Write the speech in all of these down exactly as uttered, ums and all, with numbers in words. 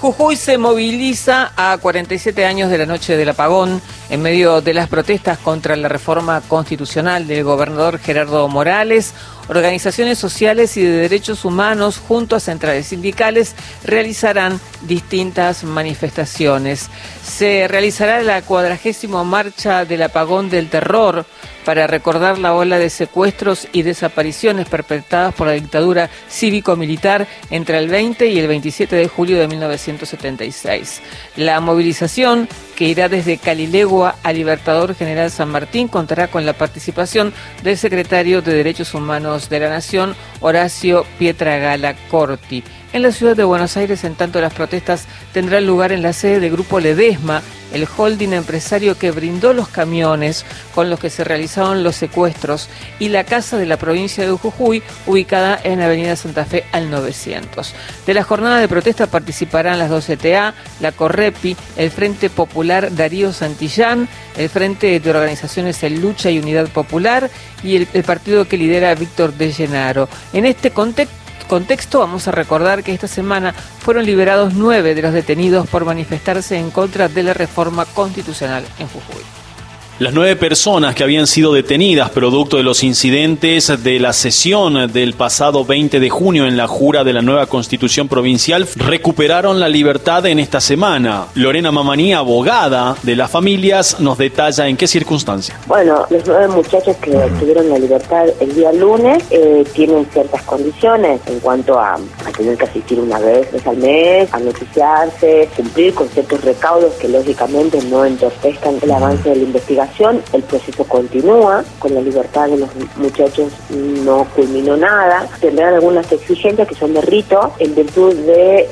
Jujuy se moviliza a cuarenta y siete años de la noche del apagón, en medio de las protestas contra la reforma constitucional del gobernador Gerardo Morales. Organizaciones sociales y de derechos humanos junto a centrales sindicales realizarán distintas manifestaciones. Se realizará la cuadragésima marcha del apagón del terror para recordar la ola de secuestros y desapariciones perpetradas por la dictadura cívico-militar entre el veinte y el veintisiete de julio de mil novecientos setenta y seis. La movilización, que irá desde Calilegua a Libertador General San Martín, contará con la participación del secretario de Derechos Humanos de la Nación, Horacio Pietragala Corti. En la ciudad de Buenos Aires, en tanto, las protestas tendrán lugar en la sede del Grupo Ledesma, el holding empresario que brindó los camiones con los que se realizaron los secuestros, y la Casa de la Provincia de Jujuy, ubicada en Avenida Santa Fe al novecientos. De la jornada de protesta participarán las dos C T A, la Correpi, el Frente Popular Darío Santillán, el Frente de Organizaciones en Lucha y Unidad Popular y el, el partido que lidera Víctor de Llenaro. En este contexto, contexto, vamos a recordar que esta semana fueron liberados nueve de los detenidos por manifestarse en contra de la reforma constitucional en Jujuy. Las nueve personas que habían sido detenidas producto de los incidentes de la sesión del pasado veinte de junio en la jura de la nueva Constitución Provincial recuperaron la libertad en esta semana. Lorena Mamani, abogada de las familias, nos detalla en qué circunstancias. Bueno, los nueve muchachos que obtuvieron la libertad el día lunes eh, tienen ciertas condiciones en cuanto a, a tener que asistir una vez al mes, a noticiarse, cumplir con ciertos recaudos que lógicamente no entorpezcan el avance de la investigación. El proceso continúa, con la libertad de los muchachos no culminó nada. Tendrán algunas exigencias que son de rito en virtud de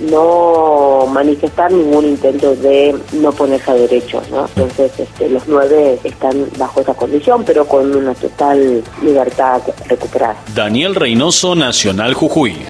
no manifestar ningún intento de no ponerse a derecho, ¿no? Entonces este, los nueve están bajo esa condición, pero con una total libertad recuperada. Daniel Reynoso, Nacional Jujuy.